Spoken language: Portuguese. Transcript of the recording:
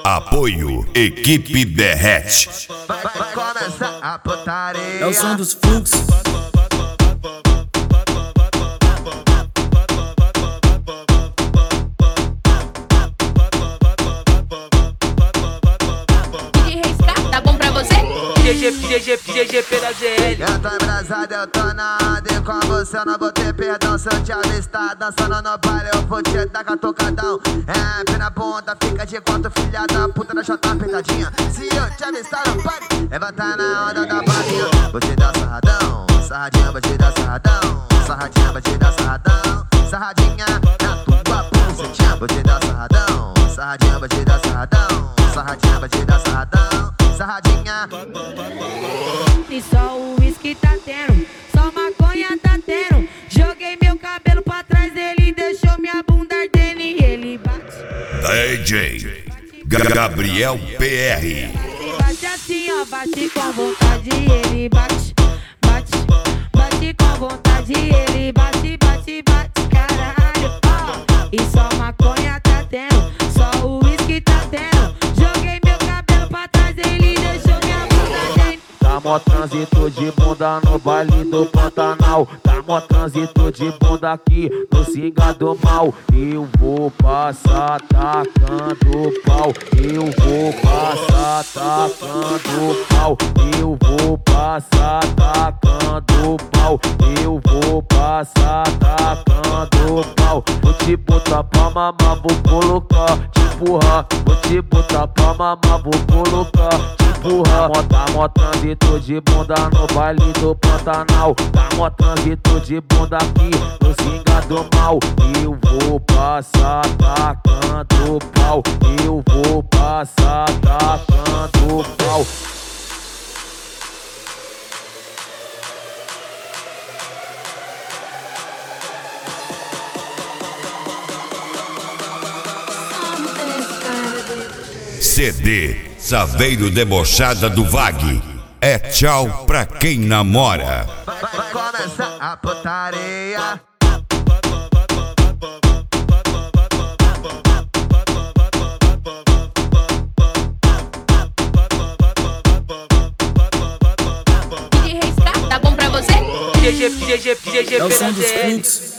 Apoio Equipe Derrete. Vai começar a putaria. É o som dos fluxos. Tá bom pra você? GG da ZL. Eu tô embrasado, eu tô na onda. E com você eu não vou ter perdão. Se eu te avistar dançando no baile, eu vou te dar catucadão. É, pé na ponta, fica de quatro, filha da puta da chata apertadinha. Se eu te avistar no baile, levantar na onda da balinha. Vou te dar sarradão, sarradinha, vou te dar sarradão. Sarradinha, vou te dar sarradão. Sarradinha na tua bucetinha. Vou te dar sarradão, sarradinha, vou te dar sarradão. Sarradinha, vou te dar sarradão. Sarradinha. E só o uísque tá tendo, só maconha tá tendo. Joguei meu cabelo pra trás dele, deixou minha bunda ardendo e ele bate. DJ Gabriel PR. Ele bate assim, ó, bate com vontade, ele bate, bate, bate com vontade, ele bate, bate, bate, caralho, ó. E só maconha tá tendo, só o uísque tá tendo. Joguei meu cabelo pra trás dele, deixou minha bunda ardendo. Tá mó trânsito de bunda no baile do Pantanal. Tá mó trânsito de bunda aqui no Singa do Mal. Eu vou passar tacando pau. Eu vou passar tacando pau. Eu vou passar tacando pau. Eu vou passar tacando pau. Vou te botar pra mamar, vou colocar, te empurrar. Vou te botar pra mamar, vou colocar, te empurrar. Tá mó trânsito de bunda no baile do Pantanal. Tá mó trânsito de bunda aqui no Singa do Mal. Eu vou passar tacando pau. Eu vou passar tacando pau. CD Saveiro Debochada do Vag. É tchau pra quem namora. Vai começar a putaria. Tá bom pra você? É o som dos fluxos.